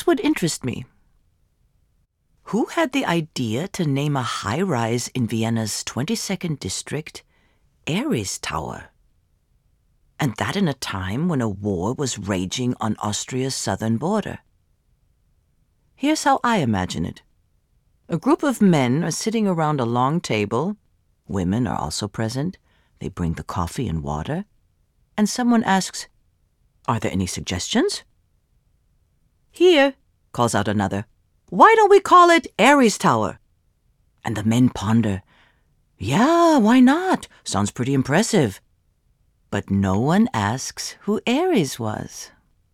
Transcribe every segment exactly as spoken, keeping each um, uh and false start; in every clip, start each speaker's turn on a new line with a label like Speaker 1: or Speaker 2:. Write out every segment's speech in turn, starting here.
Speaker 1: This would interest me. Who had the idea to name a high-rise in Vienna's twenty-second district Ares Tower? And that in a time when a war was raging on Austria's southern border. Here's how I imagine it. A group of men are sitting around a long table. Women are also present. They bring the coffee and water. And someone asks, "Are there any suggestions?" "Here," calls out another. "Why don't we call it Ares Tower?" And the men ponder. "Yeah, why not? Sounds pretty impressive." But no one asks who Ares was.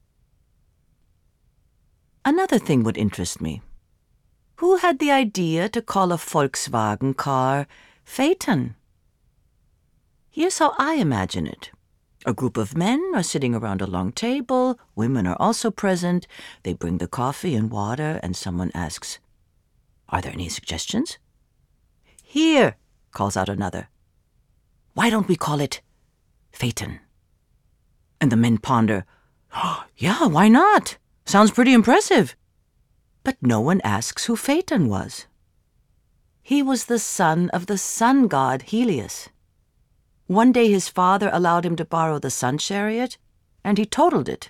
Speaker 1: Another thing would interest me. Who had the idea to call a Volkswagen car Phaeton? Here's how I imagine it. A group of men are sitting around a long table. Women are also present. They bring the coffee and water, and someone asks, "Are there any suggestions?" "Here," calls out another. "Why don't we call it Phaeton?" And the men ponder, oh, "Yeah, why not? Sounds pretty impressive." But no one asks who Phaeton was. He was the son of the sun god Helios. One day his father allowed him to borrow the sun chariot, and he totaled it.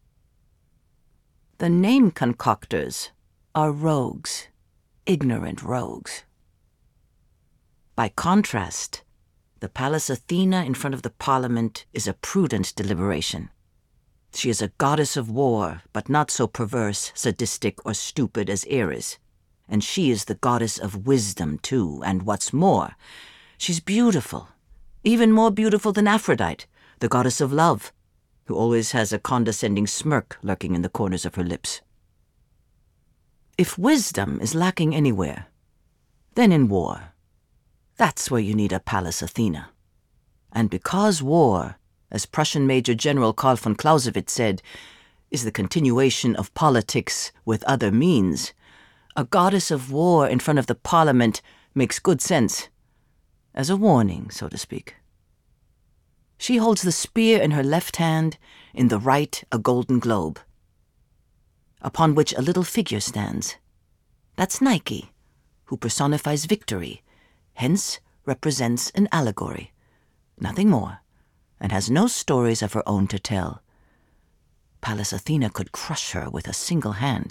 Speaker 1: The name concoctors are rogues, ignorant rogues. By contrast, the Pallas Athena in front of the parliament is a prudent deliberation. She is a goddess of war, but not so perverse, sadistic, or stupid as Ares. And she is the goddess of wisdom, too, and what's more, she's beautiful, even more beautiful than Aphrodite, the goddess of love, who always has a condescending smirk lurking in the corners of her lips. If wisdom is lacking anywhere, then in war. That's where you need a Pallas Athena. And because war, as Prussian Major General Karl von Clausewitz said, is the continuation of politics with other means, a goddess of war in front of the parliament makes good sense, as a warning, so to speak. She holds the spear in her left hand, in the right a golden globe, upon which a little figure stands. That's Nike, who personifies victory, hence represents an allegory, nothing more, and has no stories of her own to tell. Pallas Athena could crush her with a single hand.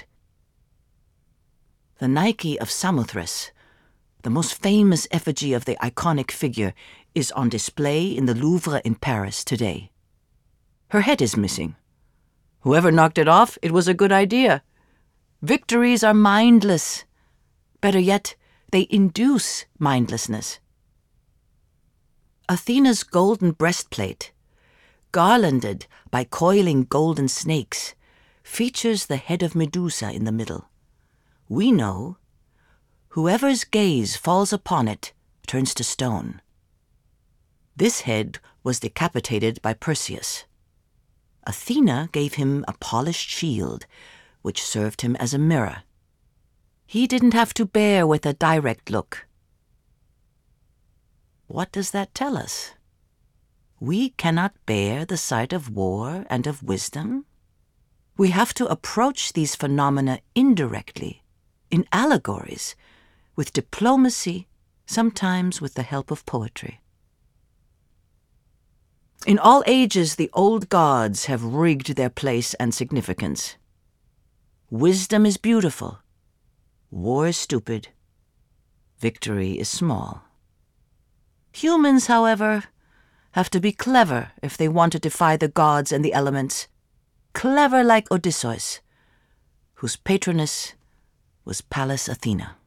Speaker 1: The Nike of Samothrace, the most famous effigy of the iconic figure, is on display in the Louvre in Paris today. Her head is missing. Whoever knocked it off, it was a good idea. Victories are mindless. Better yet, they induce mindlessness. Athena's golden breastplate, garlanded by coiling golden snakes, features the head of Medusa in the middle. We know, whoever's gaze falls upon it turns to stone. This head was decapitated by Perseus. Athena gave him a polished shield, which served him as a mirror. He didn't have to bear with a direct look. What does that tell us? We cannot bear the sight of war and of wisdom? We have to approach these phenomena indirectly, in allegories, with diplomacy, sometimes with the help of poetry. In all ages, the old gods have rigged their place and significance. Wisdom is beautiful. War is stupid. Victory is small. Humans, however, have to be clever if they want to defy the gods and the elements. Clever like Odysseus, whose patroness was Pallas Athena.